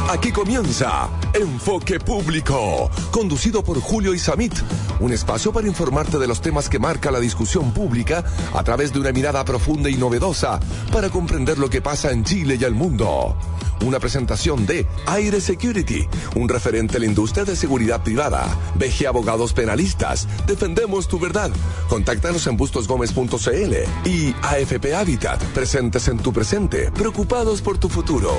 Aquí comienza Enfoque Público, conducido por Julio Isamit, un espacio para informarte de los temas que marca la discusión pública a través de una mirada profunda y novedosa para comprender lo que pasa en Chile y el mundo. Una presentación de Aire Security, un referente en la industria de seguridad privada. BG Abogados Penalistas, defendemos tu verdad. Contáctanos en bustosgomez.cl y AFP Habitat, presentes en tu presente, preocupados por tu futuro.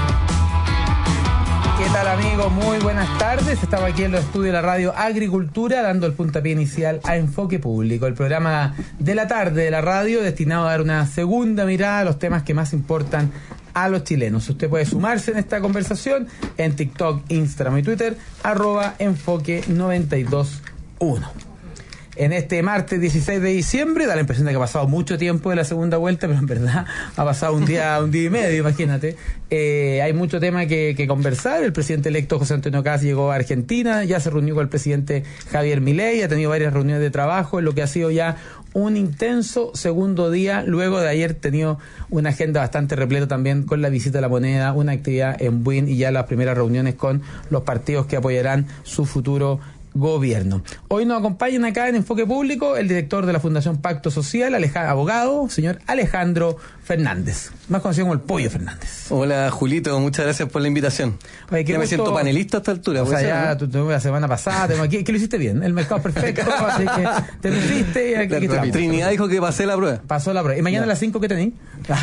¿Qué tal, amigos? Muy buenas tardes. Estamos aquí en los estudios de la radio Agricultura dando el puntapié inicial a Enfoque Público, el programa de la tarde de la radio destinado a dar una segunda mirada a los temas que más importan a los chilenos. Usted puede sumarse en esta conversación en TikTok, Instagram y Twitter, @enfoque921. En este martes 16 de diciembre, da la impresión de que ha pasado mucho tiempo de la segunda vuelta, pero en verdad ha pasado un día y medio, imagínate. Hay mucho tema que conversar. El presidente electo José Antonio Kast llegó a Argentina, ya se reunió con el presidente Javier Milei, ha tenido varias reuniones de trabajo en lo que ha sido ya un intenso segundo día, luego de ayer tenido una agenda bastante repleta también con la visita a La Moneda, una actividad en Buin y ya las primeras reuniones con los partidos que apoyarán su futuro gobierno. Hoy nos acompañan acá en Enfoque Público el director de la Fundación Pacto Social, abogado, señor Alejandro Fernández, más conocido como el Pollo Fernández. Hola, Julito, muchas gracias por la invitación. Oye, ya me siento panelista a esta altura. O sea, ya la semana pasada, que lo hiciste bien, el mercado perfecto, así que te luciste y aquí estamos. Trinidad dijo que pasé la prueba. Pasó la prueba. ¿Y mañana a las 5 qué tenéis?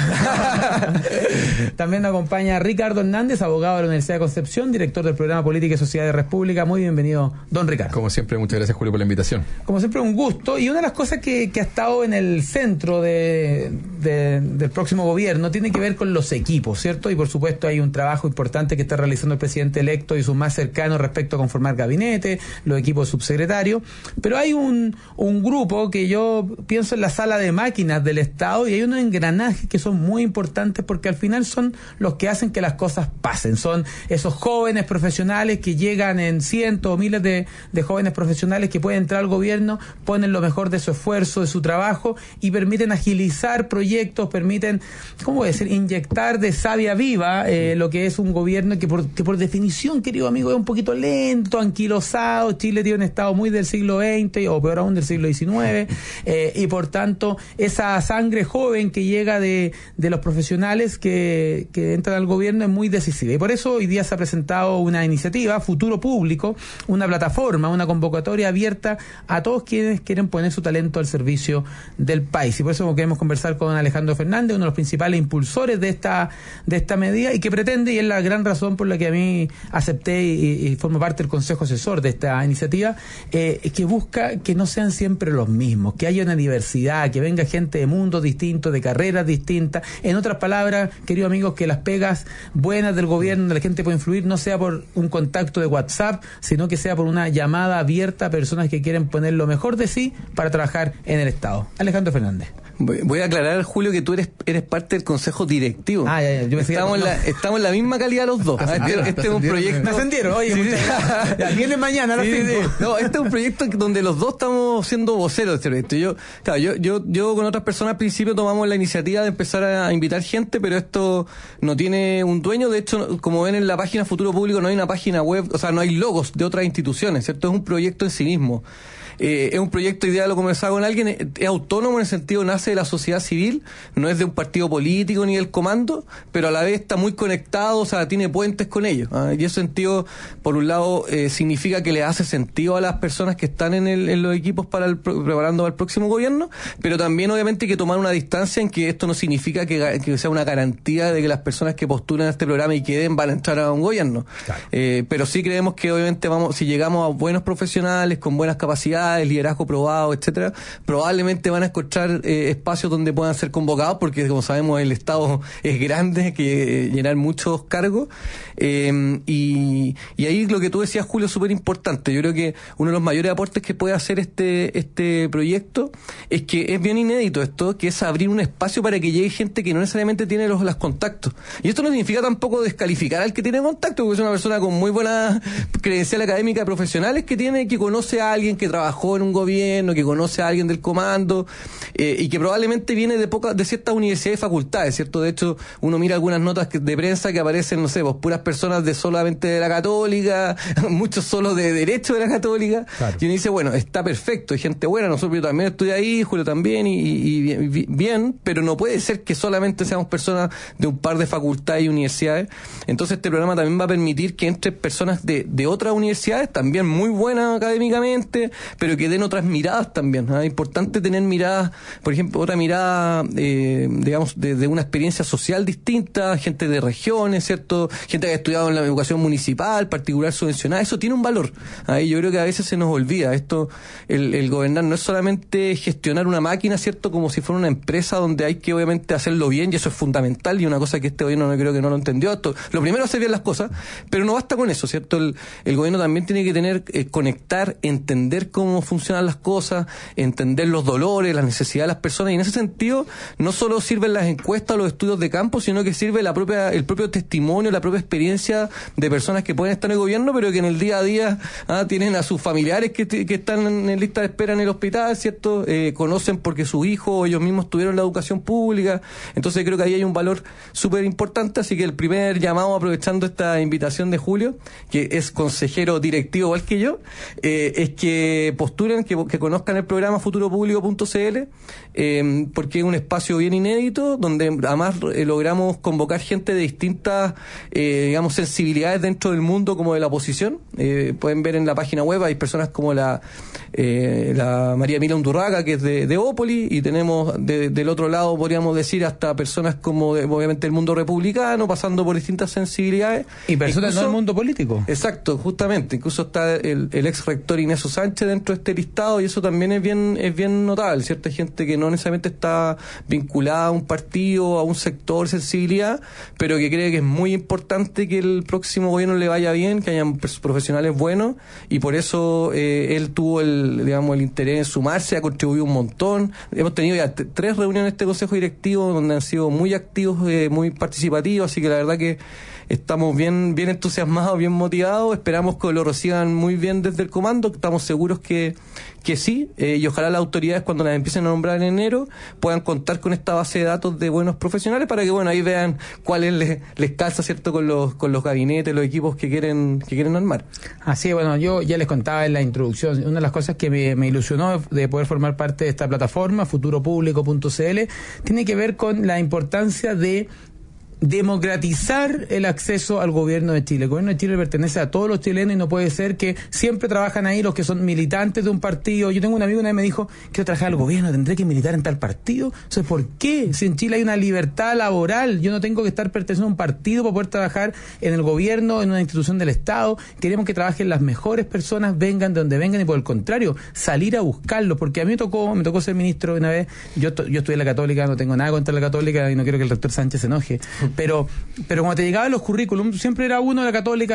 También nos acompaña Ricardo Hernández, abogado de la Universidad de Concepción, director del programa Política y Sociedad de República. Muy bienvenido, don Ricardo. Como siempre, muchas gracias, Julio, por la invitación. Como siempre, un gusto. Y una de las cosas que ha estado en el centro del próximo gobierno tiene que ver con los equipos, ¿cierto? Y por supuesto hay un trabajo importante que está realizando el presidente electo y sus más cercanos respecto a conformar gabinete, los equipos subsecretarios. Pero hay un grupo que yo pienso en la sala de máquinas del Estado, y hay unos engranajes que son muy importantes porque al final son los que hacen que las cosas pasen. Son esos jóvenes profesionales que llegan en cientos o miles de jóvenes profesionales que pueden entrar al gobierno, ponen lo mejor de su esfuerzo, de su trabajo y permiten agilizar proyectos, permiten, ¿cómo voy a decir?, inyectar de savia viva lo que es un gobierno que por definición, querido amigo, es un poquito lento, anquilosado. Chile tiene un estado muy del siglo XX o peor aún del siglo XIX, y por tanto esa sangre joven que llega de los profesionales que entran al gobierno es muy decisiva. Y por eso hoy día se ha presentado una iniciativa, Futuro Público, una plataforma, una convocatoria abierta a todos quienes quieren poner su talento al servicio del país. Y por eso queremos conversar con Alejandro Fernández, uno de los principales impulsores de esta medida, y que pretende, y es la gran razón por la que a mí acepté y formo parte del consejo asesor de esta iniciativa, que busca que no sean siempre los mismos, que haya una diversidad, que venga gente de mundos distintos, de carreras distintas. En otras palabras, queridos amigos, que las pegas buenas del gobierno, donde la gente puede influir, no sea por un contacto de WhatsApp, sino que sea por una llamada abierta a personas que quieren poner lo mejor de sí para trabajar en el Estado. Alejandro Fernández. Voy a aclarar, Julio, que tú eres parte del consejo directivo. Yo estamos en la misma calidad los dos. Este es un proyecto. Me ascendieron, oye, viene mañana a las 5. No, este es un proyecto donde los dos estamos siendo voceros de este proyecto. Yo con otras personas al principio tomamos la iniciativa de empezar a invitar gente, pero esto no tiene un dueño. De hecho, como ven en la página Futuro Público, no hay una página web, o sea, no hay logos de otras instituciones, ¿cierto? Es un proyecto en sí mismo. Es un proyecto, idea lo conversaba con alguien, es autónomo en el sentido, nace de la sociedad civil, no es de un partido político ni del comando, pero a la vez está muy conectado, o sea, tiene puentes con ellos. Y ese sentido, por un lado, significa que le hace sentido a las personas que están en los equipos preparando para el próximo gobierno, pero también obviamente hay que tomar una distancia en que esto no significa que sea una garantía de que las personas que postulan a este programa y queden van a entrar a un gobierno. Claro. Pero sí creemos que obviamente si llegamos a buenos profesionales con buenas capacidades, liderazgo probado, etcétera, probablemente van a encontrar espacios donde puedan ser convocados, porque como sabemos el Estado es grande, hay que llenar muchos cargos, y ahí lo que tú decías, Julio, es súper importante. Yo creo que uno de los mayores aportes que puede hacer este proyecto es que es bien inédito esto, que es abrir un espacio para que llegue gente que no necesariamente tiene los contactos. Y esto no significa tampoco descalificar al que tiene contacto, porque es una persona con muy buena credencial académica profesionales que conoce a alguien que trabajó trabajó en un gobierno, que conoce a alguien del comando, y que probablemente viene de ciertas universidades y facultades, ¿cierto? De hecho, uno mira algunas notas de prensa que aparecen, no sé, pues puras personas solamente de la Católica, muchos solo de Derecho de la Católica, claro. Y uno dice, bueno, está perfecto, hay gente buena, nosotros yo también estoy ahí, Julio también, y bien, pero no puede ser que solamente seamos personas de un par de facultades y universidades. Entonces este programa también va a permitir que entre personas de otras universidades, también muy buenas académicamente, pero que den otras miradas también. Es importante tener miradas, por ejemplo, otra mirada, digamos, de una experiencia social distinta, gente de regiones, ¿cierto? Gente que ha estudiado en la educación municipal, particular subvencionada, eso tiene un valor. Yo creo que a veces se nos olvida esto, el gobernar no es solamente gestionar una máquina, ¿cierto? Como si fuera una empresa donde hay que obviamente hacerlo bien, y eso es fundamental, y una cosa que este gobierno no creo que no lo entendió. Esto, lo primero es hacer bien las cosas, pero no basta con eso, ¿cierto? El gobierno también tiene que tener, conectar, entender cómo funcionan las cosas, entender los dolores, las necesidades de las personas, y en ese sentido no solo sirven las encuestas o los estudios de campo, sino que sirve el propio testimonio, la propia experiencia de personas que pueden estar en el gobierno, pero que en el día a día tienen a sus familiares que están en lista de espera en el hospital, ¿cierto? Conocen porque sus hijos o ellos mismos tuvieron la educación pública. Entonces creo que ahí hay un valor súper importante, así que el primer llamado, aprovechando esta invitación de Julio, que es consejero directivo igual que yo, es que postulen, que conozcan el programa futuropublico.cl, porque es un espacio bien inédito, donde además logramos convocar gente de distintas, digamos, sensibilidades dentro del mundo como de la oposición. Pueden ver en la página web, hay personas como la María Emilia Undurraga, que es de Opoli, y tenemos del otro lado, podríamos decir, hasta personas como obviamente el mundo republicano, pasando por distintas sensibilidades. Y personas incluso, no del mundo político. Exacto, justamente. Incluso está el ex rector Ignacio Sánchez dentro de este listado, y eso también es bien notable, ¿cierto? Hay gente que no necesariamente está vinculada a un partido, a un sector, sensibilidad, pero que cree que es muy importante que el próximo gobierno le vaya bien, que hayan profesionales buenos, y por eso él tuvo el interés en sumarse, ha contribuido un montón. Hemos tenido ya 3 reuniones de este consejo directivo donde han sido muy activos, muy participativos, así que la verdad que estamos bien entusiasmados, bien motivados, esperamos que lo reciban muy bien desde el comando, estamos seguros que sí, y ojalá las autoridades, cuando las empiecen a nombrar en enero, puedan contar con esta base de datos de buenos profesionales para que, bueno, ahí vean cuáles les calza, ¿cierto?, con los gabinetes, los equipos que quieren armar. Así, bueno, yo ya les contaba en la introducción, una de las cosas que me ilusionó de poder formar parte de esta plataforma, futuropublico.cl, tiene que ver con la importancia de democratizar el acceso al gobierno de Chile. El gobierno de Chile pertenece a todos los chilenos y no puede ser que siempre trabajan ahí los que son militantes de un partido. Yo tengo un amigo, una vez me dijo, quiero trabajar al gobierno, tendré que militar en tal partido. O sea, ¿por qué? Si en Chile hay una libertad laboral, yo no tengo que estar perteneciendo a un partido para poder trabajar en el gobierno, en una institución del Estado. Queremos que trabajen las mejores personas, vengan de donde vengan, y por el contrario, salir a buscarlo, porque a mí me tocó ser ministro una vez. Yo estudié en la Católica, no tengo nada contra la Católica y no quiero que el rector Sánchez se enoje. Pero cuando te llegaban los currículums, siempre era uno de la Católica.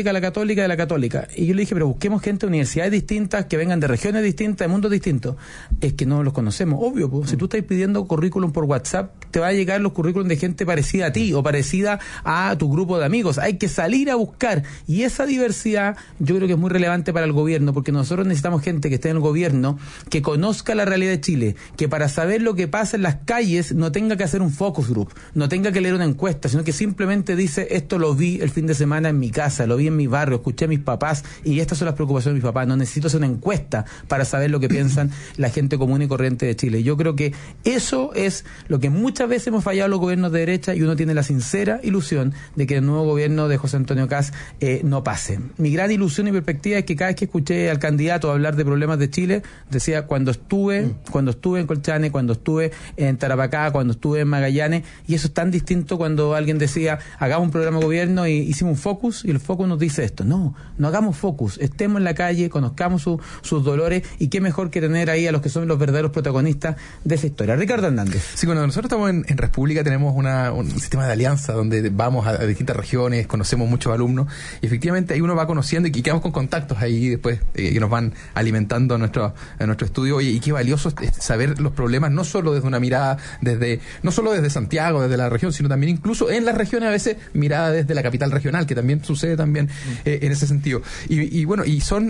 Y yo le dije, pero busquemos gente de universidades distintas, que vengan de regiones distintas, de mundos distintos. Es que no los conocemos, obvio. Pues, si tú estás pidiendo currículum por WhatsApp, te va a llegar los currículums de gente parecida a ti o parecida a tu grupo de amigos. Hay que salir a buscar. Y esa diversidad yo creo que es muy relevante para el gobierno, porque nosotros necesitamos gente que esté en el gobierno, que conozca la realidad de Chile, que para saber lo que pasa en las calles no tenga que hacer un focus group, no tenga que leer una encuesta, sino que simplemente dice, esto lo vi el fin de semana en mi casa, lo vi en mi barrio, escuché a mis papás y estas son las preocupaciones de mis papás. No necesito hacer una encuesta para saber lo que piensan la gente común y corriente de Chile. Yo creo que eso es lo que muchas veces hemos fallado los gobiernos de derecha, y uno tiene la sincera ilusión de que el nuevo gobierno de José Antonio Kast no pase. Mi gran ilusión y perspectiva es que cada vez que escuché al candidato hablar de problemas de Chile, decía, cuando estuve en Colchane, cuando estuve en Tarapacá, cuando estuve en Magallanes, y eso es tan distinto cuando alguien decía, hagamos un programa de gobierno y hicimos un focus, y el focus nos dice esto. No hagamos focus, estemos en la calle, conozcamos sus dolores, y qué mejor que tener ahí a los que son los verdaderos protagonistas de esa historia. Ricardo Hernández. Sí, cuando nosotros estamos en República tenemos un sistema de alianza donde vamos a distintas regiones, conocemos muchos alumnos, y efectivamente ahí uno va conociendo y quedamos con contactos ahí después que nos van alimentando a nuestro estudio. Oye, y qué valioso es saber los problemas, no solo desde una mirada no solo desde Santiago, desde la región, sino también incluso en las regiones, a veces mirada desde la capital regional, que también sucede también en ese sentido. Y bueno, y son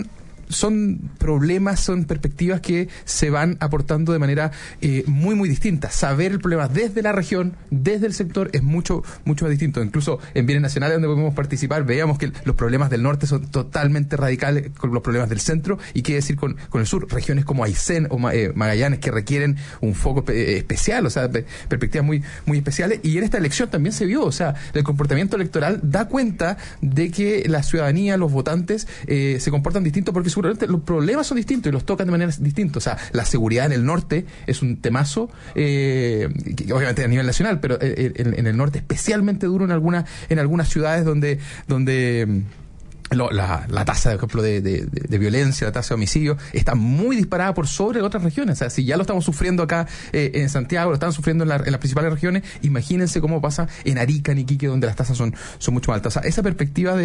son problemas, son perspectivas que se van aportando de manera muy, muy distinta. Saber el problema desde la región, desde el sector, es mucho más distinto. Incluso en bienes nacionales donde podemos participar, veíamos que los problemas del norte son totalmente radicales con los problemas del centro, y qué decir con el sur, regiones como Aysén o Magallanes, que requieren un foco especial, o sea, perspectivas muy, muy especiales. Y en esta elección también se vio, o sea, el comportamiento electoral da cuenta de que la ciudadanía, los votantes, se comportan distintos porque seguramente los problemas son distintos y los tocan de manera distinta. O sea, la seguridad en el norte es un temazo, obviamente a nivel nacional, pero en el norte especialmente duro en algunas ciudades donde la tasa, por ejemplo, de violencia, la tasa de homicidio está muy disparada por sobre otras regiones. O sea, si ya lo estamos sufriendo acá en Santiago, lo están sufriendo en las principales regiones, imagínense cómo pasa en Arica, en Iquique, donde las tasas son mucho más altas. O sea, esa perspectiva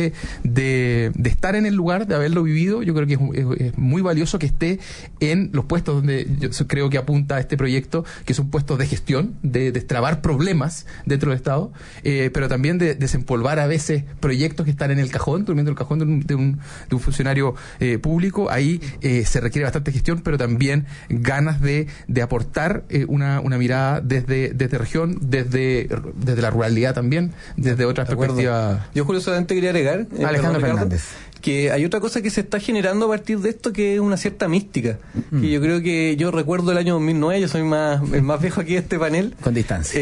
de estar en el lugar, de haberlo vivido, yo creo que es muy valioso que esté en los puestos donde yo creo que apunta este proyecto, que son puestos de gestión, de destrabar problemas dentro del Estado, pero también de desempolvar a veces proyectos que están en el cajón, durmiendo en el cajón de un funcionario público. Ahí se requiere bastante gestión, pero también ganas de aportar una mirada desde región, desde la ruralidad también, desde otras perspectivas. Yo curiosamente quería agregar, Alejandro Fernández, que hay otra cosa que se está generando a partir de esto, que es una cierta mística. Que yo creo que yo recuerdo el año 2009, yo soy el más viejo aquí de este panel. Con distancia.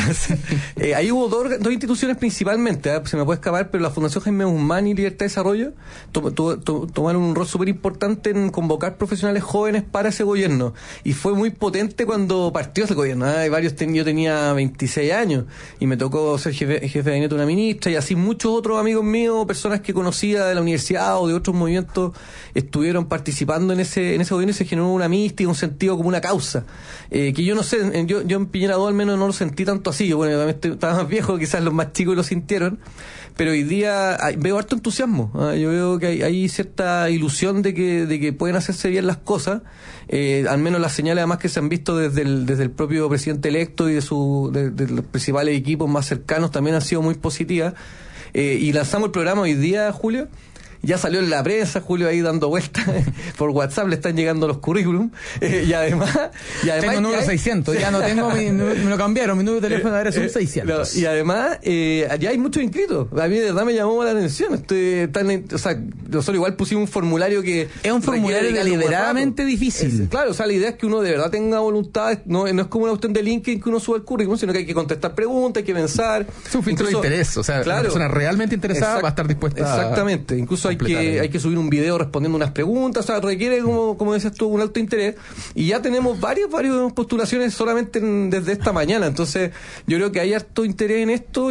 Ahí hubo dos instituciones principalmente, se me puede escapar, pero la Fundación Jaime Guzmán y Libertad de Desarrollo tomaron un rol súper importante en convocar profesionales jóvenes para ese gobierno. Y fue muy potente cuando partió ese gobierno. Yo tenía 26 años y me tocó ser jefe de gabinete de una ministra, y así muchos otros amigos míos, personas que conocía de la universidad o de otros movimientos, estuvieron participando en ese gobierno, y se generó una mística, un sentido como una causa, que yo no sé, yo en Piñera 2 al menos no lo sentí tanto así. Bueno, yo también estaba más viejo, quizás los más chicos lo sintieron, pero hoy día veo harto entusiasmo. Yo veo que hay cierta ilusión de que pueden hacerse bien las cosas. Al menos las señales además que se han visto desde el propio presidente electo y de los principales equipos más cercanos también han sido muy positivas. Y lanzamos el programa hoy día, Julio. Ya salió en la prensa, Julio ahí dando vueltas por WhatsApp, le están llegando los currículum, y además tengo número 600, ya no tengo me lo cambiaron, mi número de teléfono ahora son 600. No, y además ya hay muchos inscritos. A mí de verdad me llamó la atención. Nosotros igual pusimos un formulario que es un formulario deliberadamente difícil. Claro, o sea, la idea es que uno de verdad tenga voluntad, no es como una cuestión de LinkedIn que uno sube el currículum, sino que hay que contestar preguntas, hay que pensar. Es un filtro de interés, o sea, claro, la persona realmente interesada va a estar dispuesta. Exactamente, incluso hay que subir un video respondiendo unas preguntas, o sea, requiere, como decías tú, un alto interés, y ya tenemos varias postulaciones solamente desde esta mañana. Entonces yo creo que hay harto interés en esto,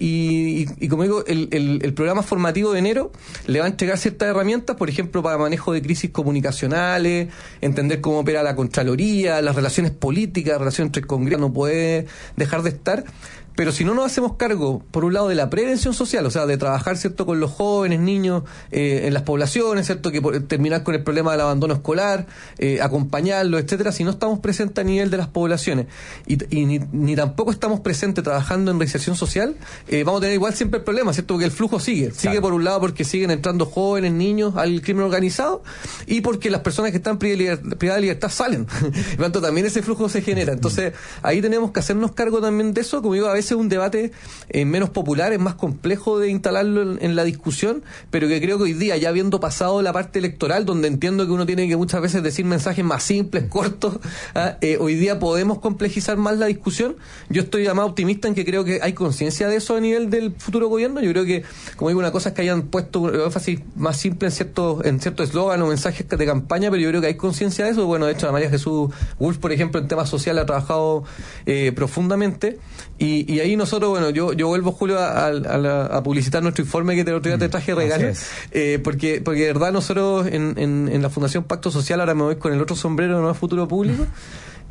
y como digo, el programa formativo de enero le va a entregar ciertas herramientas, por ejemplo, para manejo de crisis comunicacionales, entender cómo opera la Contraloría, las relaciones políticas, la relación entre el Congreso, no puede dejar de estar. Pero si no nos hacemos cargo, por un lado, de la prevención social, o sea, de trabajar, ¿cierto?, con los jóvenes, niños, en las poblaciones, ¿cierto?, que terminar con el problema del abandono escolar, acompañarlo, etcétera, si no estamos presentes a nivel de las poblaciones y ni tampoco estamos presentes trabajando en reinserción social, vamos a tener igual siempre el problema, ¿cierto?, porque el flujo sigue. Claro. Sigue por un lado porque siguen entrando jóvenes, niños al crimen organizado, y porque las personas que están privadas de libertad salen. Por lo tanto, también ese flujo se genera. Entonces, ahí tenemos que hacernos cargo también de eso. Como digo, a veces un debate menos popular, es más complejo de instalarlo en la discusión, pero que creo que hoy día, ya habiendo pasado la parte electoral, donde entiendo que uno tiene que muchas veces decir mensajes más simples, cortos, hoy día podemos complejizar más la discusión. Yo estoy más optimista en que creo que hay conciencia de eso a nivel del futuro gobierno. Yo creo que, como digo, una cosa es que hayan puesto énfasis más simple en cierto eslogan o mensajes de campaña, pero yo creo que hay conciencia de eso. Bueno, de hecho, María Jesús Wolf, por ejemplo, en temas sociales ha trabajado profundamente, y ahí nosotros, bueno, yo vuelvo, Julio, a publicitar nuestro informe que el otro día te traje regalo, porque de verdad nosotros en la Fundación Pacto Social, ahora me voy con el otro sombrero, no es Futuro Público,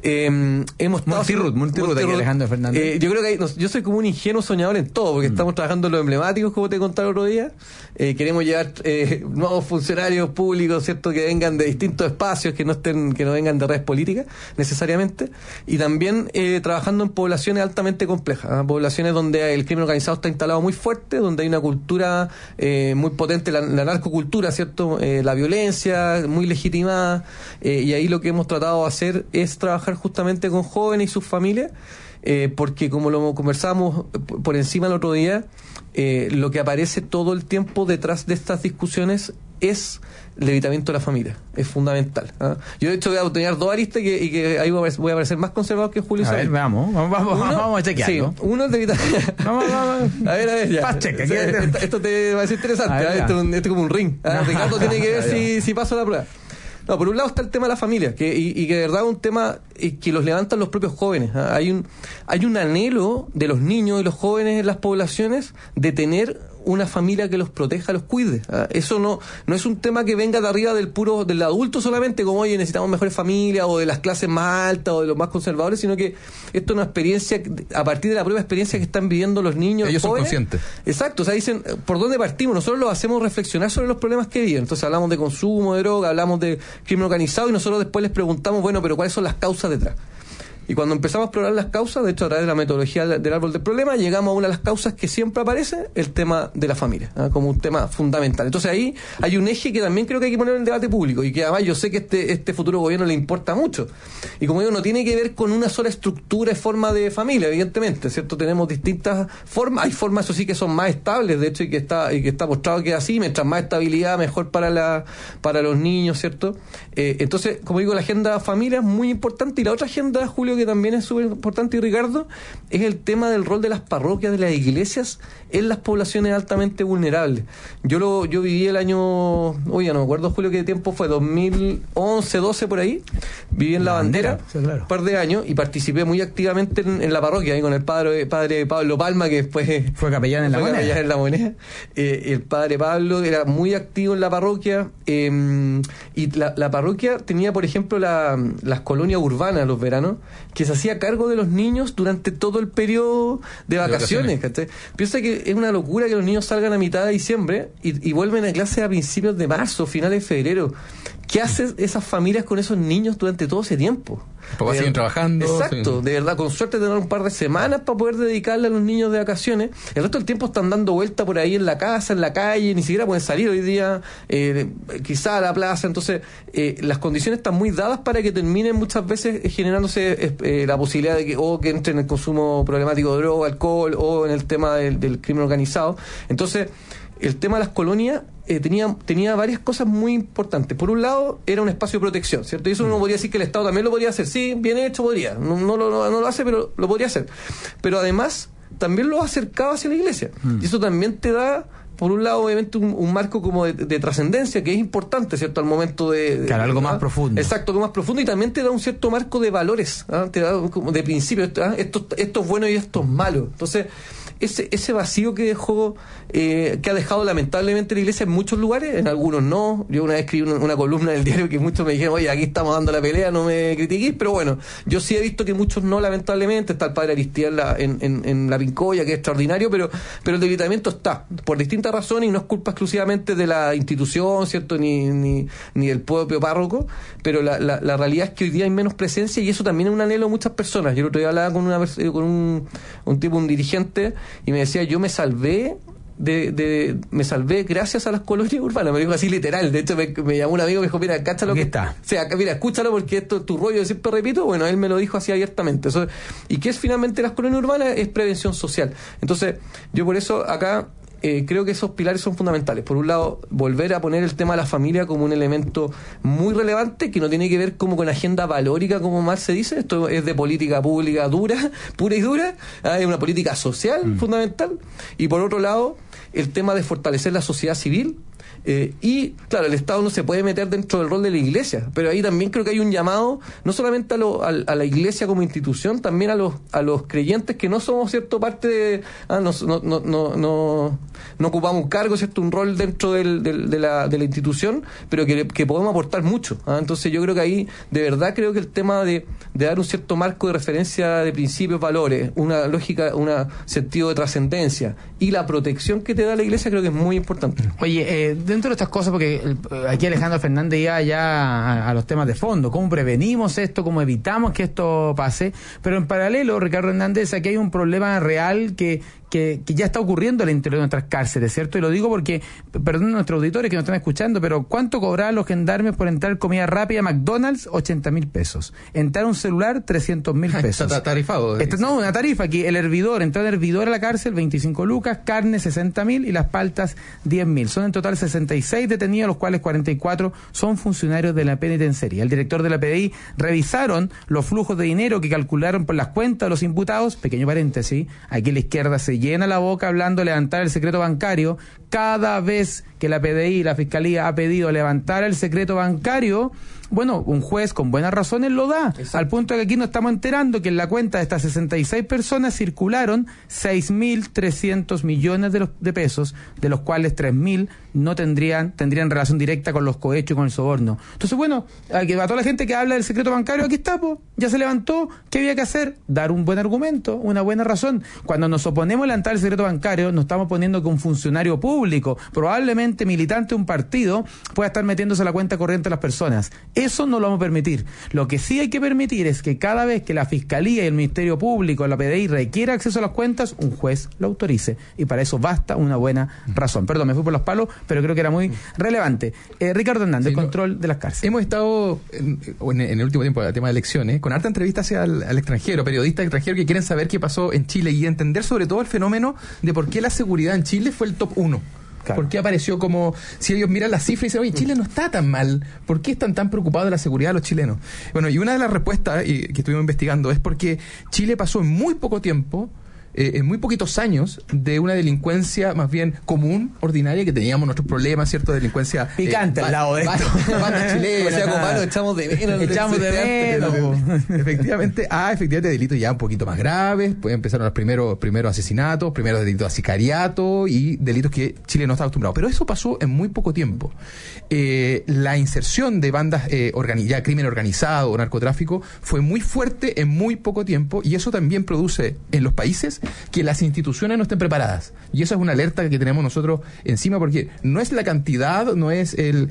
hemos estado Multiroot aquí, Alejandro Fernández. Yo creo que yo soy como un ingenuo soñador en todo, porque estamos trabajando en los emblemáticos, como te contaba el otro día. Queremos llevar nuevos funcionarios públicos, ¿cierto?, que vengan de distintos espacios, que no vengan de redes políticas necesariamente, y también trabajando en poblaciones altamente complejas, poblaciones donde el crimen organizado está instalado muy fuerte, donde hay una cultura muy potente, la narcocultura, ¿cierto?, la violencia muy legitimada, y ahí lo que hemos tratado de hacer es trabajar justamente con jóvenes y sus familias, porque como lo conversamos por encima el otro día, lo que aparece todo el tiempo detrás de estas discusiones es el evitamiento de la familia, es fundamental. Yo de hecho voy a tener dos aristas y que ahí voy a parecer más conservador que Julio. A ver, vamos a chequearlo. Sí, uno es de evitar. vamos. A ver, ya. Esto te va a ser interesante. Esto es como un ring. Ricardo tiene que ver si paso la prueba. No, por un lado está el tema de la familia, que de verdad es un tema que los levantan los propios jóvenes. Hay un anhelo de los niños y los jóvenes en las poblaciones de tener una familia que los proteja, los cuide. Eso no es un tema que venga de arriba del adulto solamente, como oye, necesitamos mejores familias, o de las clases más altas, o de los más conservadores, sino que esto es una experiencia, a partir de la propia experiencia que están viviendo los niños. Ellos jóvenes, son conscientes. Exacto, o sea, dicen, ¿por dónde partimos? Nosotros los hacemos reflexionar sobre los problemas que viven. Entonces hablamos de consumo de droga, hablamos de crimen organizado, y nosotros después les preguntamos, bueno, pero ¿cuáles son las causas detrás? Y cuando empezamos a explorar las causas, de hecho a través de la metodología del árbol del problema, llegamos a una de las causas que siempre aparece, el tema de la familia, como un tema fundamental. Entonces ahí hay un eje que también creo que hay que poner en el debate público, y que además yo sé que este futuro gobierno le importa mucho. Y como digo, no tiene que ver con una sola estructura y forma de familia, evidentemente, ¿cierto? Tenemos distintas formas, hay formas, eso sí, que son más estables, de hecho, y que está mostrado que es así, mientras más estabilidad, mejor para los niños, ¿cierto? Entonces, como digo, la agenda familia es muy importante, y la otra agenda, Julio, que también es súper importante, y Ricardo, es el tema del rol de las parroquias, de las iglesias en las poblaciones altamente vulnerables. Yo viví el año, no me acuerdo, Julio, qué tiempo fue, 2011, 12 por ahí, viví en La Bandera, sí, claro, un par de años, y participé muy activamente en la parroquia, ahí con el padre Pablo Palma, que después fue capellán en La Moneda. El padre Pablo era muy activo en la parroquia, y la parroquia tenía, por ejemplo, las colonias urbanas los veranos, que se hacía cargo de los niños durante todo el periodo de vacaciones. Piensa que es una locura que los niños salgan a mitad de diciembre y vuelven a clase a principios de marzo, finales de febrero. ¿Qué hacen esas familias con esos niños durante todo ese tiempo? Papás siguen trabajando. Exacto, sí. De verdad, con suerte tener un par de semanas para poder dedicarle a los niños de vacaciones. El resto del tiempo están dando vuelta por ahí en la casa, en la calle, ni siquiera pueden salir hoy día, quizá a la plaza. Entonces, las condiciones están muy dadas para que terminen muchas veces generándose la posibilidad de que entren en el consumo problemático de droga, alcohol, o en el tema del crimen organizado. Entonces, el tema de las colonias tenía varias cosas muy importantes. Por un lado, era un espacio de protección, ¿cierto? Y eso uno podría decir que el Estado también lo podría hacer. Sí, bien hecho, podría. No lo hace, pero lo podría hacer. Pero además, también lo acercaba hacia la iglesia. Y eso también te da, por un lado, obviamente, un marco como de trascendencia, que es importante, ¿cierto? Al momento claro, algo más profundo. Exacto, algo más profundo, y también te da un cierto marco de valores, te da como de principios, esto es bueno y esto es malo. Entonces, ese vacío que dejó, que ha dejado lamentablemente la iglesia en muchos lugares, en algunos no. Yo una vez escribí una columna del diario que muchos me dijeron, oye, aquí estamos dando la pelea, no me critiquéis, pero bueno, yo sí he visto que muchos no, lamentablemente. Está el padre Aristía en la Pincoya, que es extraordinario, pero el debilitamiento está, por distintas razones, y no es culpa exclusivamente de la institución, ¿cierto?, ni del propio párroco, pero la realidad es que hoy día hay menos presencia, y eso también es un anhelo de muchas personas. Yo el otro día hablaba con un dirigente, y me decía, yo me salvé gracias a las colonias urbanas. Me dijo así literal. De hecho me llamó un amigo y me dijo, mira, cáchalo, aquí está. O sea, mira, escúchalo, porque esto es tu rollo, yo siempre repito. Bueno, él me lo dijo así abiertamente. Eso, ¿y qué es finalmente las colonias urbanas? Es prevención social. Entonces, yo por eso acá creo que esos pilares son fundamentales. Por un lado, volver a poner el tema de la familia como un elemento muy relevante, que no tiene que ver como con agenda valórica, como mal se dice. Esto es de política pública pura y dura. Es una política social fundamental. Y por otro lado, el tema de fortalecer la sociedad civil. Y claro, el Estado no se puede meter dentro del rol de la iglesia, pero ahí también creo que hay un llamado no solamente a la iglesia como institución, también a los creyentes que no somos, cierto, parte de no ocupamos un cargo, ¿cierto? Un rol dentro de la institución, pero que podemos aportar mucho. Entonces yo creo que ahí, de verdad, creo que el tema de dar un cierto marco de referencia de principios, valores, una lógica, un sentido de trascendencia y la protección que te da la Iglesia, creo que es muy importante. Oye, dentro de estas cosas, porque aquí Alejandro Fernández iba ya a los temas de fondo, cómo prevenimos esto, cómo evitamos que esto pase, pero en paralelo, Ricardo Hernández, aquí hay un problema real que ya está ocurriendo al interior de nuestras cárceles, ¿cierto? Y lo digo porque, perdón a nuestros auditores que nos están escuchando, pero ¿cuánto cobraban los gendarmes por entrar comida rápida a McDonald's? 80.000 pesos. Entrar un celular, 300.000 pesos. Está tarifado. No, una tarifa aquí. El hervidor, entrar hervidor a la cárcel, 25 lucas, carne, 60.000 y las paltas, 10.000. Son en total 66 detenidos, los cuales 44 son funcionarios de la penitenciaría. El director de la PDI revisaron los flujos de dinero que calcularon por las cuentas de los imputados. Pequeño paréntesis, aquí a la izquierda se llena la boca hablando de levantar el secreto bancario. Cada vez que la PDI, la Fiscalía, ha pedido levantar el secreto bancario, bueno, un juez con buenas razones lo da. Exacto. Al punto de que aquí nos estamos enterando que en la cuenta de estas 66 personas circularon 6.300 millones de pesos, de los cuales 3.000 no tendrían relación directa con los cohechos y con el soborno. Entonces, bueno, a toda la gente que habla del secreto bancario, aquí está, ya se levantó. ¿Qué había que hacer? Dar un buen argumento, una buena razón. Cuando nos oponemos a levantar el secreto bancario, nos estamos poniendo que un funcionario público, probablemente militante de un partido, pueda estar metiéndose a la cuenta corriente de las personas. Eso no lo vamos a permitir. Lo que sí hay que permitir es que cada vez que la Fiscalía y el Ministerio Público, la PDI, requiera acceso a las cuentas, un juez lo autorice. Y para eso basta una buena razón. Perdón, me fui por los palos, pero creo que era muy relevante. Ricardo Hernández, el control de las cárceles. Hemos estado, en el último tiempo, el tema de elecciones, con harta entrevista hacia al extranjero, periodistas extranjeros que quieren saber qué pasó en Chile y entender sobre todo el fenómeno de por qué la seguridad en Chile fue el top 1. Claro. ¿Por qué apareció como, si ellos miran las cifras y dicen, oye, Chile no está tan mal, ¿por qué están tan preocupados de la seguridad de los chilenos? Bueno, y una de las respuestas que estuvimos investigando es porque Chile pasó en muy poco tiempo, en muy poquitos años, de una delincuencia más bien común, ordinaria, que teníamos nuestros problemas, ¿cierto? Delincuencia picante al lado de esto. Bandas chilenas, o sea, compadre, echamos de menos. Efectivamente, delitos ya un poquito más graves, pues empezaron los primeros asesinatos, primeros delitos de sicariato y delitos que Chile no está acostumbrado. Pero eso pasó en muy poco tiempo. La inserción de bandas, ya crimen organizado o narcotráfico, fue muy fuerte en muy poco tiempo, y eso también produce en los países que las instituciones no estén preparadas. Y eso es una alerta que tenemos nosotros encima, porque no es la cantidad, no es el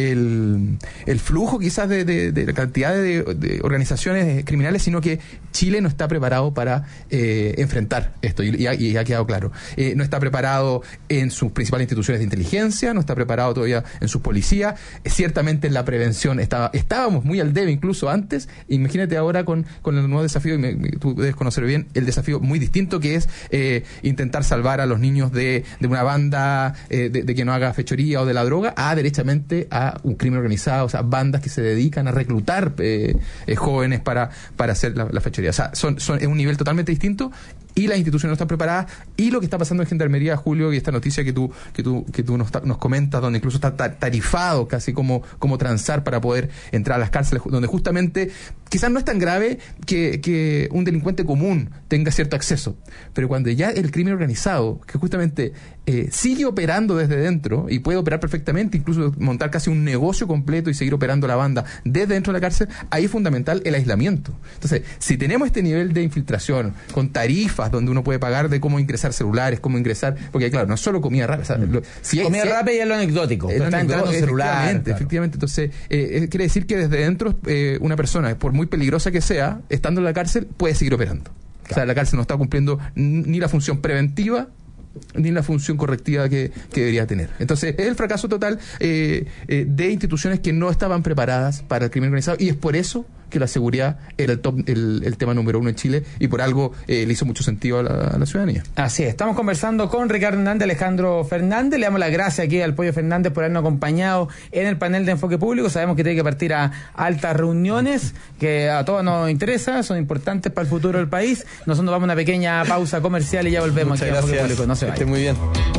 flujo quizás de la cantidad de organizaciones criminales, sino que Chile no está preparado para enfrentar esto, y ha quedado claro. No está preparado en sus principales instituciones de inteligencia, no está preparado todavía en sus policías, ciertamente en la prevención estábamos muy al debe incluso antes. Imagínate ahora con el nuevo desafío, y tú debes conocer bien el desafío muy distinto que es intentar salvar a los niños de una banda de que no haga fechoría o de la droga, derechamente a un crimen organizado, o sea, bandas que se dedican a reclutar jóvenes para hacer la fechoría. O sea, es un nivel totalmente distinto, y las instituciones no están preparadas. Y lo que está pasando en Gendarmería, Julio, y esta noticia que tú nos comentas, donde incluso está tarifado casi como transar para poder entrar a las cárceles, donde justamente quizás no es tan grave que un delincuente común tenga cierto acceso, pero cuando ya el crimen organizado, que justamente sigue operando desde dentro y puede operar perfectamente, incluso montar casi un negocio completo y seguir operando la banda desde dentro de la cárcel, ahí es fundamental el aislamiento. Entonces, si tenemos este nivel de infiltración con tarifas donde uno puede pagar de cómo ingresar celulares, cómo ingresar, porque claro, no es solo comida rápida, o sea, comida rápida ya es lo anecdótico, pero está entrando celular. Efectivamente. Entonces, quiere decir que desde dentro una persona, por muy peligrosa que sea, estando en la cárcel, puede seguir operando. Claro. O sea, la cárcel no está cumpliendo ni la función preventiva ni la función correctiva que debería tener. Entonces, es el fracaso total de instituciones que no estaban preparadas para el crimen organizado, y es por eso que la seguridad era el tema número 1 en Chile, y por algo le hizo mucho sentido a la ciudadanía. Así es, estamos conversando con Ricardo Hernández, Alejandro Fernández. Le damos las gracias aquí al Pollo Fernández por habernos acompañado en el panel de Enfoque Público. Sabemos que tiene que partir a altas reuniones que a todos nos interesa, son importantes para el futuro del país. Nosotros vamos a una pequeña pausa comercial y ya volvemos. Muchas aquí a Enfoque gracias. Público. No se vaya. Esté muy bien.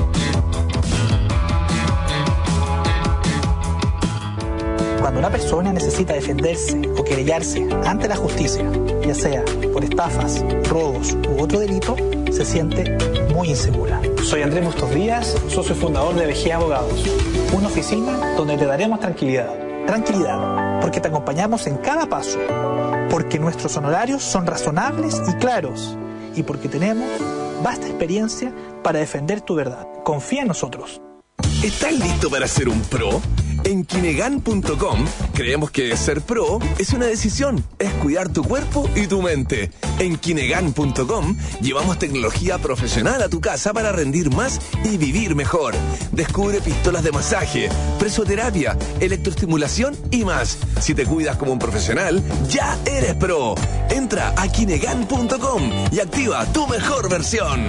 Cuando una persona necesita defenderse o querellarse ante la justicia, ya sea por estafas, robos u otro delito, se siente muy insegura. Soy Andrés Bustos Díaz, socio fundador de BG Abogados, una oficina donde te daremos tranquilidad. Tranquilidad, porque te acompañamos en cada paso, porque nuestros honorarios son razonables y claros, y porque tenemos vasta experiencia para defender tu verdad. Confía en nosotros. ¿Estás listo para ser un pro? En Kinegan.com creemos que ser pro es una decisión, es cuidar tu cuerpo y tu mente. En Kinegan.com llevamos tecnología profesional a tu casa para rendir más y vivir mejor. Descubre pistolas de masaje, presoterapia, electroestimulación y más. Si te cuidas como un profesional, ya eres pro. Entra a Kinegan.com y activa tu mejor versión.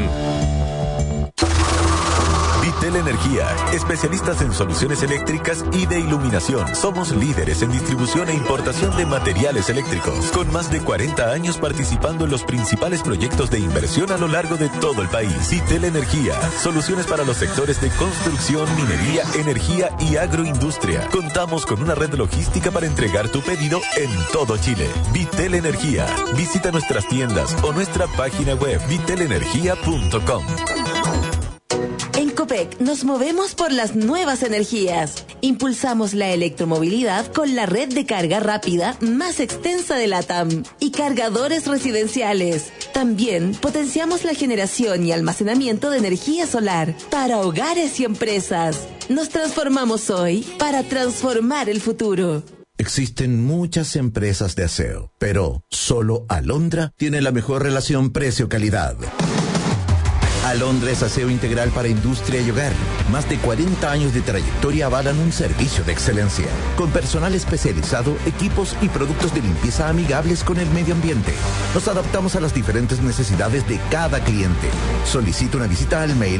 Vitel Energía, especialistas en soluciones eléctricas y de iluminación. Somos líderes en distribución e importación de materiales eléctricos, con más de 40 años participando en los principales proyectos de inversión a lo largo de todo el país. Vitel Energía, soluciones para los sectores de construcción, minería, energía y agroindustria. Contamos con una red logística para entregar tu pedido en todo Chile. Vitel Energía, visita nuestras tiendas o nuestra página web vitelenergia.com. En Copec nos movemos por las nuevas energías. Impulsamos la electromovilidad con la red de carga rápida más extensa de LATAM y cargadores residenciales. También potenciamos la generación y almacenamiento de energía solar para hogares y empresas. Nos transformamos hoy para transformar el futuro. Existen muchas empresas de aseo, pero solo Alondra tiene la mejor relación precio-calidad. Alondra es aseo integral para industria y hogar. Más de 40 años de trayectoria avalan un servicio de excelencia. Con personal especializado, equipos y productos de limpieza amigables con el medio ambiente. Nos adaptamos a las diferentes necesidades de cada cliente. Solicita una visita al mail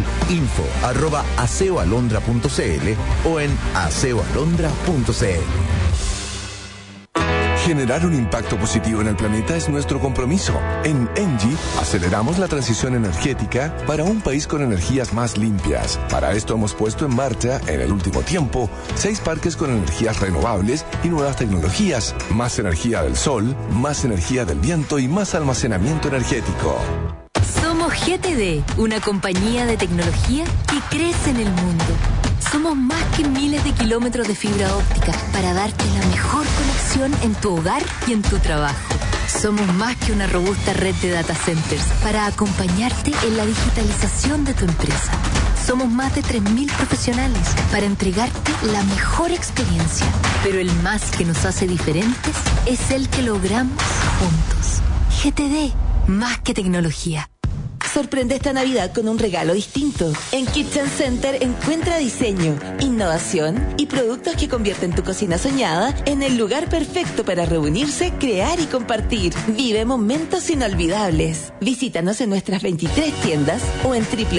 info@aseoalondra.cl o en aseoalondra.cl. Generar un impacto positivo en el planeta es nuestro compromiso. En ENGIE aceleramos la transición energética para un país con energías más limpias. Para esto hemos puesto en marcha, en el último tiempo, 6 parques con energías renovables y nuevas tecnologías. Más energía del sol, más energía del viento y más almacenamiento energético. Somos GTD, una compañía de tecnología que crece en el mundo. Somos más que miles de kilómetros de fibra óptica para darte la mejor conexión en tu hogar y en tu trabajo. Somos más que una robusta red de data centers para acompañarte en la digitalización de tu empresa. Somos más de 3.000 profesionales para entregarte la mejor experiencia. Pero el más que nos hace diferentes es el que logramos juntos. GTD, más que tecnología. Sorprende esta Navidad con un regalo distinto. En Kitchen Center encuentra diseño, innovación y productos que convierten tu cocina soñada en el lugar perfecto para reunirse, crear y compartir. Vive momentos inolvidables. Visítanos en nuestras 23 tiendas o en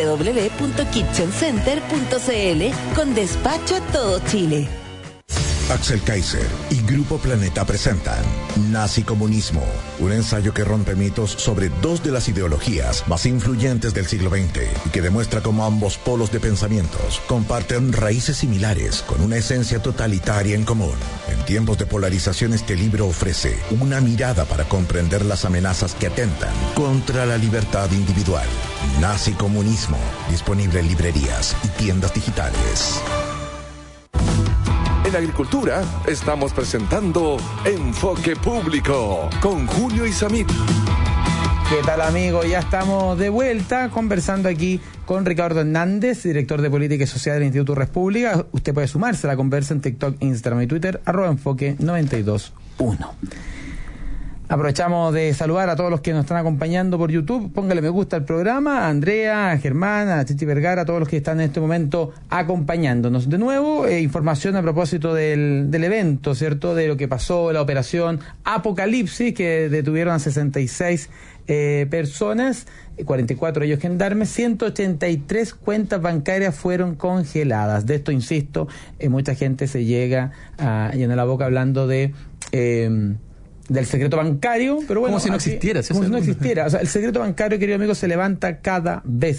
www.kitchencenter.cl con despacho a todo Chile. Axel Kaiser y Grupo Planeta presentan Nazi-Comunismo, un ensayo que rompe mitos sobre 2 de las ideologías más influyentes del siglo XX y que demuestra cómo ambos polos de pensamientos comparten raíces similares con una esencia totalitaria en común. En tiempos de polarización, este libro ofrece una mirada para comprender las amenazas que atentan contra la libertad individual. Nazi-Comunismo, disponible en librerías y tiendas digitales. En Agricultura estamos presentando Enfoque Público con Julio Isamit. ¿Qué tal, amigos? Ya estamos de vuelta conversando aquí con Ricardo Hernández, director de Política y Sociedad del Instituto República. Usted puede sumarse a la conversa en TikTok, Instagram y Twitter, @enfoque921. Aprovechamos de saludar a todos los que nos están acompañando por YouTube. Póngale me gusta al programa, a Andrea, a Germán, a Chichi Vergara, a todos los que están en este momento acompañándonos. De nuevo, información a propósito del evento, ¿cierto? De lo que pasó, la operación Apocalipsis, que detuvieron a 66 personas, 44 ellos gendarmes, 183 cuentas bancarias fueron congeladas. De esto, insisto, mucha gente se llega a llenar la boca hablando de... del secreto bancario, pero bueno, como si no existiera. Como si no existiera. O sea, el secreto bancario, querido amigo, se levanta cada vez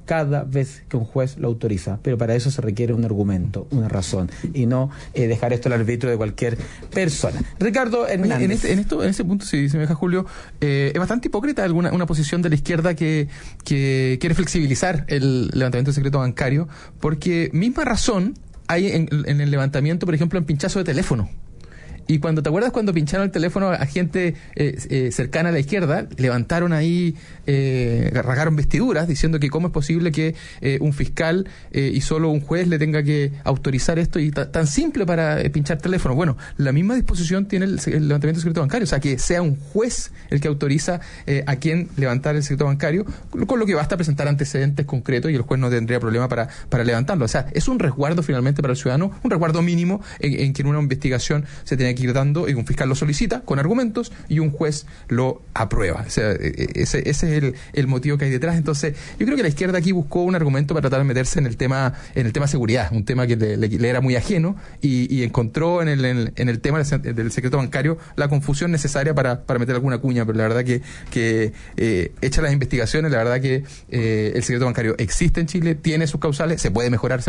cada vez que un juez lo autoriza, pero para eso se requiere un argumento, una razón, y no dejar esto al arbitrio de cualquier persona. Ricardo Hernández. En ese punto, si me deja Julio, es bastante hipócrita una posición de la izquierda que quiere flexibilizar el levantamiento del secreto bancario, porque misma razón hay en el levantamiento, por ejemplo, en pinchazo de teléfono. Y ¿te acuerdas cuando pincharon el teléfono a gente cercana a la izquierda? Levantaron ahí, rasgaron vestiduras diciendo que cómo es posible que un fiscal y solo un juez le tenga que autorizar esto, y tan simple para pinchar teléfono. Bueno, la misma disposición tiene el levantamiento del secreto bancario, o sea, que sea un juez el que autoriza a quien levantar el secreto bancario, con lo que basta presentar antecedentes concretos y el juez no tendría problema para levantarlo. O sea, es un resguardo finalmente para el ciudadano, un resguardo mínimo en que en una investigación se tiene que ir dando, y un fiscal lo solicita con argumentos y un juez lo aprueba. O sea, ese es el motivo que hay detrás. Entonces, yo creo que la izquierda aquí buscó un argumento para tratar de meterse en el tema seguridad, un tema que le era muy ajeno, y encontró en el tema del secreto bancario la confusión necesaria para meter alguna cuña. Pero la verdad que hechas las investigaciones, la verdad que el secreto bancario existe en Chile, tiene sus causales, se puede mejorar,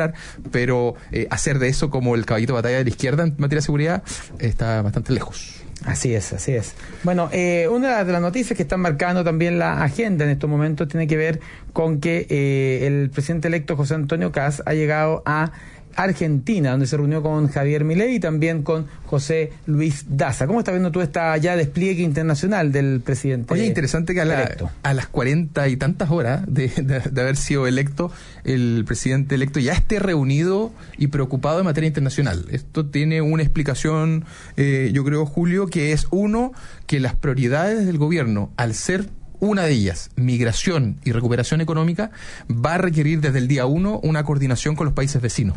pero hacer de eso como el caballito de batalla de la izquierda en materia de seguridad está bastante lejos. Así es. Bueno, una de las noticias que están marcando también la agenda en estos momentos tiene que ver con que el presidente electo José Antonio Kast ha llegado a Argentina, donde se reunió con Javier Milei y también con José Luis Daza. ¿Cómo estás viendo tú esta ya despliegue internacional del presidente? Oye, interesante que a las 40 y tantas horas de haber sido electo, el presidente electo ya esté reunido y preocupado en materia internacional. Esto tiene una explicación, yo creo, Julio, que es que las prioridades del gobierno, al ser una de ellas, migración y recuperación económica, va a requerir desde el día 1 una coordinación con los países vecinos.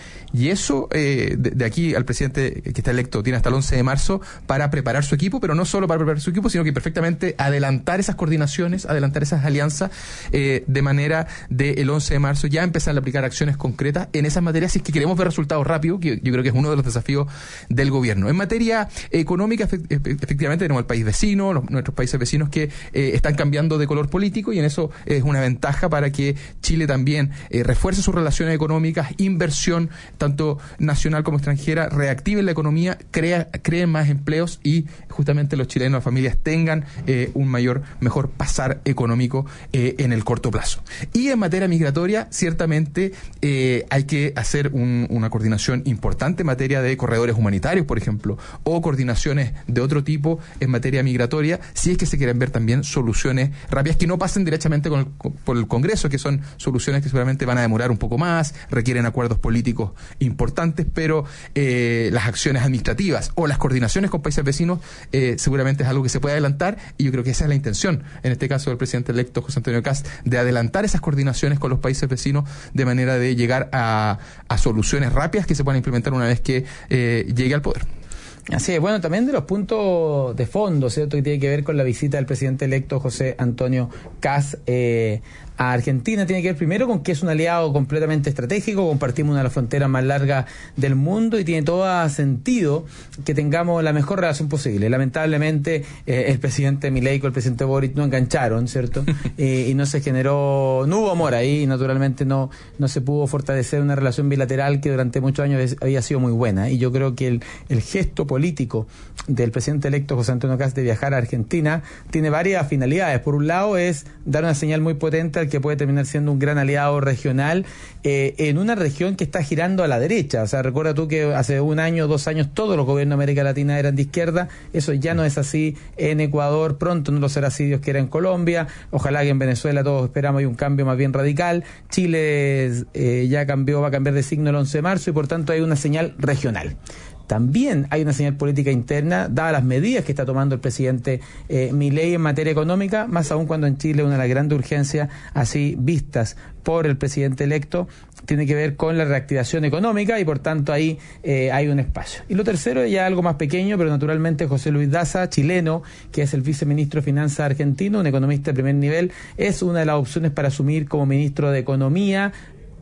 Y eso, de aquí al presidente que está electo, tiene hasta el 11 de marzo para preparar su equipo, pero no solo para preparar su equipo, sino que perfectamente adelantar esas coordinaciones, adelantar esas alianzas, de manera de el 11 de marzo ya empezar a aplicar acciones concretas en esas materias, si es que queremos ver resultados rápidos, que yo creo que es uno de los desafíos del gobierno. En materia económica, efectivamente tenemos el país vecino, nuestros países vecinos que están cambiando de color político, y en eso es una ventaja para que Chile también refuerce sus relaciones económicas, inversión tanto nacional como extranjera, reactiven la economía, creen más empleos, y justamente los chilenos, las familias, tengan un mejor pasar económico en el corto plazo. Y en materia migratoria, ciertamente hay que hacer una coordinación importante en materia de corredores humanitarios, por ejemplo, o coordinaciones de otro tipo en materia migratoria, si es que se quieren ver también soluciones rápidas que no pasen directamente por el Congreso, que son soluciones que seguramente van a demorar un poco más, requieren acuerdos políticos importantes, pero las acciones administrativas o las coordinaciones con países vecinos seguramente es algo que se puede adelantar, y yo creo que esa es la intención, en este caso del presidente electo José Antonio Kast, de adelantar esas coordinaciones con los países vecinos de manera de llegar a soluciones rápidas que se puedan implementar una vez que llegue al poder. Así es, bueno, también de los puntos de fondo, ¿cierto?, que tiene que ver con la visita del presidente electo José Antonio Kast a Argentina, tiene que ver primero con que es un aliado completamente estratégico, compartimos una de las fronteras más largas del mundo y tiene todo sentido que tengamos la mejor relación posible. Lamentablemente el presidente Milei con el presidente Boric no engancharon, ¿cierto? Y no hubo amor ahí, y naturalmente no se pudo fortalecer una relación bilateral que durante muchos años había sido muy buena, y yo creo que el gesto político del presidente electo José Antonio Kast de viajar a Argentina tiene varias finalidades. Por un lado es dar una señal muy potente al que puede terminar siendo un gran aliado regional en una región que está girando a la derecha. O sea, recuerda tú que hace 1 año, 2 años todos los gobiernos de América Latina eran de izquierda. Eso ya no es así en Ecuador, pronto no lo será así Dios quiera en Colombia, ojalá que en Venezuela todos esperamos hay un cambio más bien radical. Chile ya va a cambiar de signo el 11 de marzo y por tanto hay una señal regional. También hay una señal política interna, dadas las medidas que está tomando el presidente Milei en materia económica, más aún cuando en Chile una de las grandes urgencias así vistas por el presidente electo tiene que ver con la reactivación económica, y por tanto ahí hay un espacio. Y lo tercero es ya algo más pequeño, pero naturalmente José Luis Daza, chileno, que es el viceministro de Finanzas argentino, un economista de primer nivel, es una de las opciones para asumir como ministro de Economía,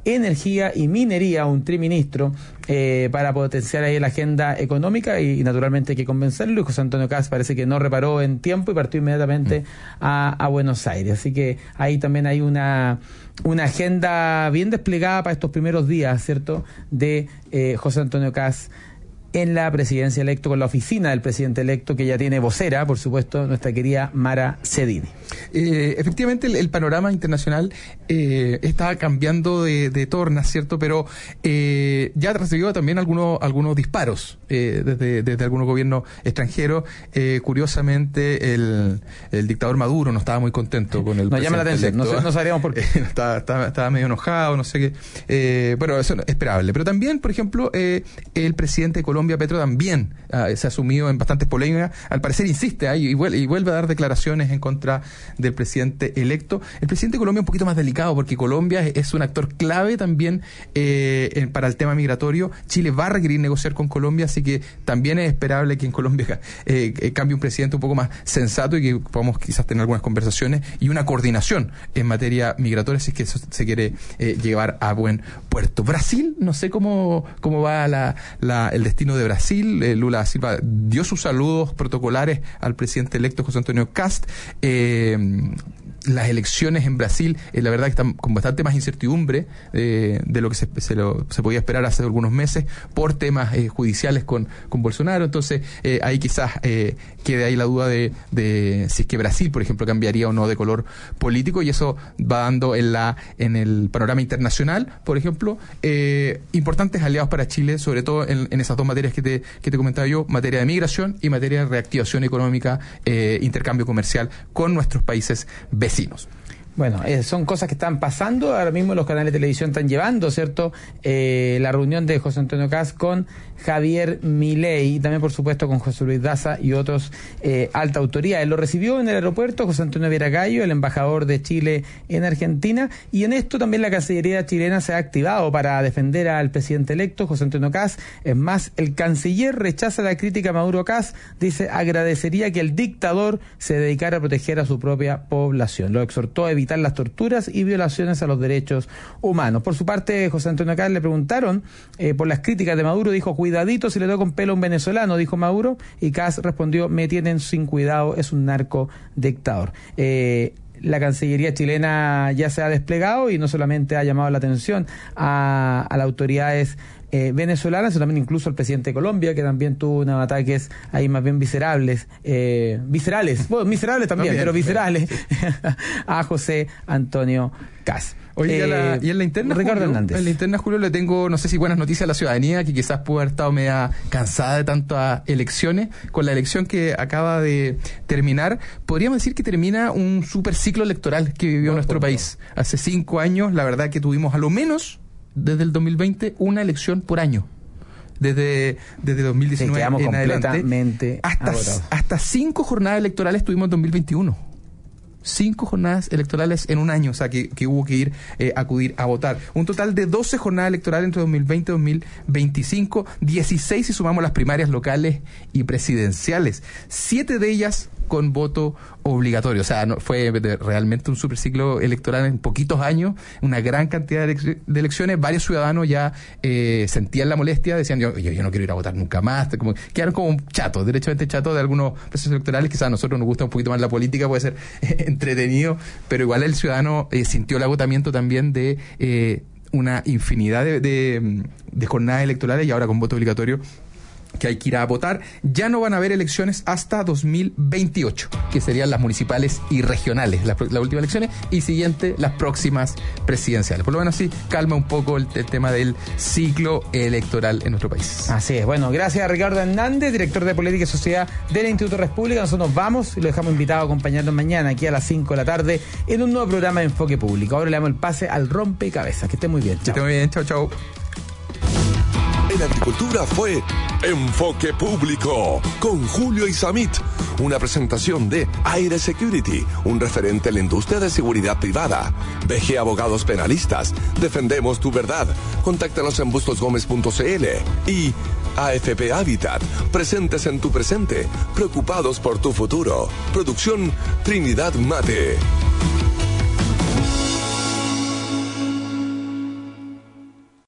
Energía y Minería, un triministro, para potenciar ahí la agenda económica y naturalmente hay que convencerlo. Y José Antonio Kast parece que no reparó en tiempo y partió inmediatamente a Buenos Aires. Así que ahí también hay una agenda bien desplegada para estos primeros días, ¿cierto?, de José Antonio Kast en la presidencia electo, con la oficina del presidente electo, que ya tiene vocera, por supuesto, nuestra querida Mara Cedini. Efectivamente, el panorama internacional está cambiando de torna, ¿cierto? Pero ya recibió también algunos disparos desde algunos gobiernos extranjeros. Curiosamente, el dictador Maduro no estaba muy contento con el Nos llama la atención, no sabríamos por qué. Estaba medio enojado, no sé qué. Bueno, eso es esperable. Pero también, por ejemplo, el presidente de Colombia, Petro, también se ha sumido en bastantes polémicas. Al parecer insiste y vuelve a dar declaraciones en contra del presidente electo. El presidente de Colombia es un poquito más delicado porque Colombia es un actor clave también para el tema migratorio. Chile va a requerir negociar con Colombia, así que también es esperable que en Colombia cambie un presidente un poco más sensato y que podamos quizás tener algunas conversaciones y una coordinación en materia migratoria si es que eso se quiere llevar a buen puerto. Brasil, no sé cómo va el destino de Brasil. Lula da Silva dio sus saludos protocolares al presidente electo José Antonio Kast. Las elecciones en Brasil, la verdad que están con bastante más incertidumbre de lo que se podía esperar hace algunos meses por temas judiciales con Bolsonaro. Entonces ahí quizás quede ahí la duda de si es que Brasil, por ejemplo, cambiaría o no de color político, y eso va dando en el panorama internacional, por ejemplo, importantes aliados para Chile, sobre todo en esas dos materias que te comentaba yo, materia de migración y materia de reactivación económica, intercambio comercial con nuestros países vecinos. Bueno, son cosas que están pasando. Ahora mismo los canales de televisión están llevando, ¿cierto?, la reunión de José Antonio Kast con Javier Milei y también, por supuesto, con José Luis Daza y otros alta autoridad. Él lo recibió en el aeropuerto José Antonio Vieragallo, el embajador de Chile en Argentina, y en esto también la Cancillería chilena se ha activado para defender al presidente electo José Antonio Kast. Es más, el canciller rechaza la crítica a Maduro. Kast dice agradecería que el dictador se dedicara a proteger a su propia población. Lo exhortó a evitar las torturas y violaciones a los derechos humanos. Por su parte, José Antonio Kast le preguntaron por las críticas de Maduro. Dijo: cuidadito si le toca un pelo a un venezolano, dijo Maduro, y Kast respondió: me tienen sin cuidado, es un narco dictador. La Cancillería chilena ya se ha desplegado y no solamente ha llamado la atención a las autoridades venezolanas, sino también incluso al presidente de Colombia, que también tuvo unos ataques ahí más bien viscerales, bueno, miserables también, pero viscerales, a José Antonio Kast. Oye, y en la interna, Ricardo Hernández. En la interna, Julio, le tengo, no sé si buenas noticias a la ciudadanía, que quizás puede haber estado media cansada de tantas elecciones. Con la elección que acaba de terminar, podríamos decir que termina un super ciclo electoral que vivió nuestro país. Hace 5 años, la verdad que tuvimos a lo menos, desde el 2020, una elección por año. Desde 2019 en adelante. Hasta 5 jornadas electorales tuvimos en 2021. 5 jornadas electorales en un año, o sea que hubo que acudir a votar. Un total de 12 jornadas electorales entre 2020 y 2025, 16 si sumamos las primarias locales y presidenciales. 7 de ellas con voto obligatorio. O sea, fue realmente un superciclo electoral en poquitos años, una gran cantidad de elecciones. Varios ciudadanos ya sentían la molestia, decían yo no quiero ir a votar nunca más. Quedaron como chatos, derechamente chatos de algunos procesos electorales. Quizás a nosotros nos gusta un poquito más la política, puede ser entretenido, pero igual el ciudadano sintió el agotamiento también de una infinidad de jornadas electorales, y ahora con voto obligatorio que hay que ir a votar. Ya no van a haber elecciones hasta 2028, que serían las municipales y regionales, las últimas elecciones, y siguiente las próximas presidenciales. Por lo menos así calma un poco el tema del ciclo electoral en nuestro país. Así es. Bueno, gracias a Ricardo Hernández, director de Política y Sociedad del Instituto República. Nosotros nos vamos y lo dejamos invitado a acompañarnos mañana aquí a las 5 de la tarde en un nuevo programa de Enfoque Público. Ahora le damos el pase al rompecabezas. Que esté muy bien. Chao. Que esté muy bien. Chao, chao. En Agricultura fue Enfoque Público con Julio Isamit, una presentación de Aire Security, un referente en la industria de seguridad privada. BG Abogados Penalistas, defendemos tu verdad. Contáctanos en bustosgomez.cl y AFP Habitat, presentes en tu presente, preocupados por tu futuro. Producción Trinidad Mate.